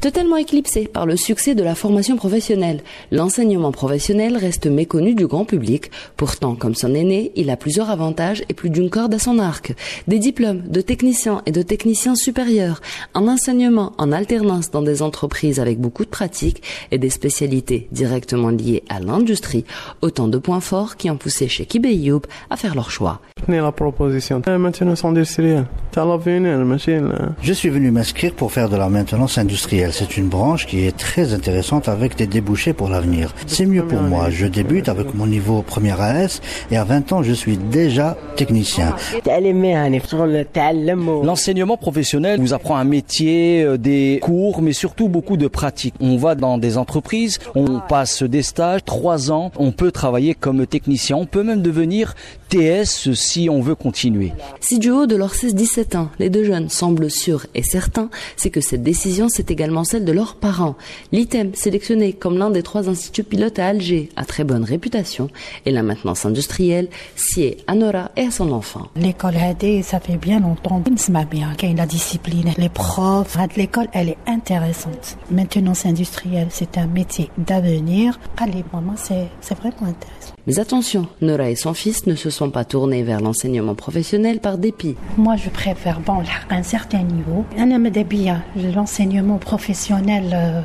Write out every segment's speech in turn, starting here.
Totalement éclipsé par le succès de la formation professionnelle, l'enseignement professionnel reste méconnu du grand public. Pourtant, comme son aîné, il a plusieurs avantages et plus d'une corde à son arc. Des diplômes de techniciens et de techniciens supérieurs, un enseignement en alternance dans des entreprises avec beaucoup de pratiques et des spécialités directement liées à l'industrie. Autant de points forts qui ont poussé chez Kib et Youb à faire leur choix. La proposition de maintenance industrielle. Je suis venu m'inscrire pour faire de la maintenance industrielle. C'est une branche qui est très intéressante avec des débouchés pour l'avenir. C'est mieux pour moi. Je débute avec mon niveau premier AS et à 20 ans, je suis déjà technicien. L'enseignement professionnel nous apprend un métier, des cours, mais surtout beaucoup de pratiques. On va dans des entreprises, on passe des stages, 3 ans, on peut travailler comme technicien. On peut même devenir TS si on veut continuer. Si du haut de leurs 16-17 ans, les deux jeunes semblent sûrs et certains, c'est que cette décision, c'est également celle de leurs parents. L'ITEM, sélectionné comme l'un des 3 instituts pilotes à Alger, a très bonne réputation, et la maintenance industrielle sied à Nora et à son enfant. L'école AD, ça fait bien longtemps. Bien, qu'il y a la discipline, les profs. L'école, elle est intéressante. Maintenance industrielle, c'est un métier d'avenir. Allez, maman, c'est vraiment intéressant. Mais attention, Nora et son fils ne se sont pas tournés vers l'enseignement professionnel par dépit. Moi, je préfère, à un certain niveau. L'enseignement professionnel,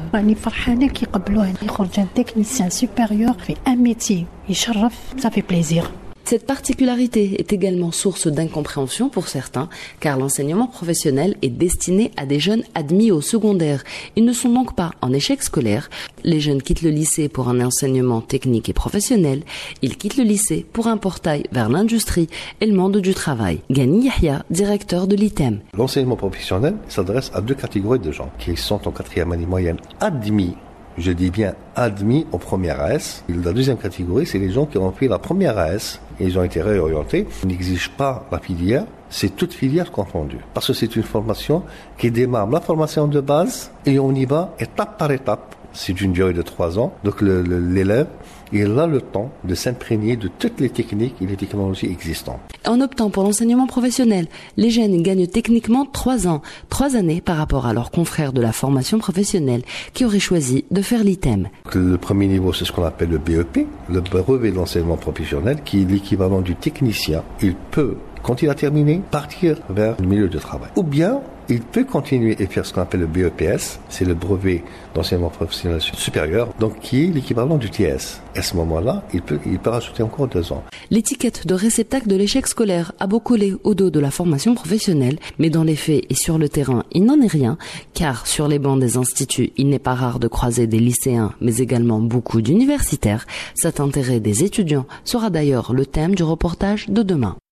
un technicien supérieur fait un métier. Ça fait plaisir. Cette particularité est également source d'incompréhension pour certains, car l'enseignement professionnel est destiné à des jeunes admis au secondaire. Ils ne sont donc pas en échec scolaire. Les jeunes quittent le lycée pour un enseignement technique et professionnel. Ils quittent le lycée pour un portail vers l'industrie et le monde du travail. Ghani Yahya, directeur de l'ITEM. L'enseignement professionnel s'adresse à 2 catégories de gens qui sont en 4e année moyenne admis. Je dis bien admis en première AS. La deuxième catégorie, c'est les gens qui ont fait la première AS et ils ont été réorientés. On n'exige pas la filière, c'est toute filière confondue. Parce que c'est une formation qui démarre la formation de base et on y va étape par étape. C'est une durée de 3 ans. Donc l'élève, il a le temps de s'imprégner de toutes les techniques et les technologies existantes. En optant pour l'enseignement professionnel, les jeunes gagnent techniquement 3 ans, 3 années par rapport à leurs confrères de la formation professionnelle qui auraient choisi de faire l'ITEM. Le premier niveau, c'est ce qu'on appelle le BEP, le brevet de l'enseignement professionnel, qui est l'équivalent du technicien. Il peut, quand il a terminé, partir vers le milieu de travail. Ou bien, il peut continuer et faire ce qu'on appelle le BEPS, c'est le brevet d'enseignement professionnel supérieur, donc qui est l'équivalent du TS. À ce moment-là, il peut rajouter encore 2 ans. L'étiquette de réceptacle de l'échec scolaire a beau coller au dos de la formation professionnelle, mais dans les faits et sur le terrain, il n'en est rien, car sur les bancs des instituts, il n'est pas rare de croiser des lycéens, mais également beaucoup d'universitaires. Cet intérêt des étudiants sera d'ailleurs le thème du reportage de demain.